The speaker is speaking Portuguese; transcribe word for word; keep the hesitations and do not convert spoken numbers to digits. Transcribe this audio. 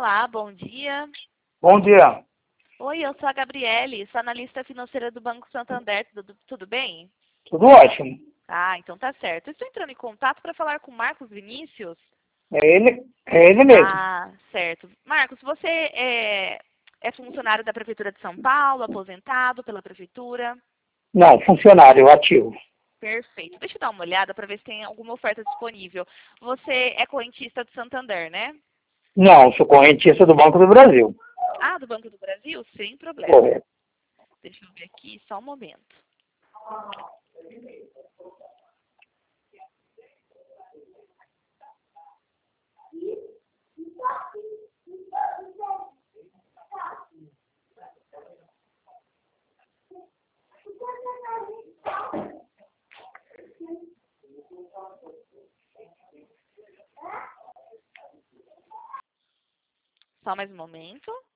Olá, bom dia. Bom dia. Oi, eu sou a Gabriele, sou analista financeira do Banco Santander. Tudo, tudo bem? Tudo ótimo. Ah, então tá certo. Estou entrando em contato para falar com o Marcos Vinícius. É ele, é ele mesmo. Ah, certo. Marcos, você é, é funcionário da Prefeitura de São Paulo, aposentado pela Prefeitura? Não, funcionário ativo. Perfeito. Deixa eu dar uma olhada para ver se tem alguma oferta disponível. Você é correntista do Santander, né? Não, sou correntista do Banco do Brasil. Ah, do Banco do Brasil? Sem problema. Correto. Deixa eu ver aqui, só um momento. Só mais um momento.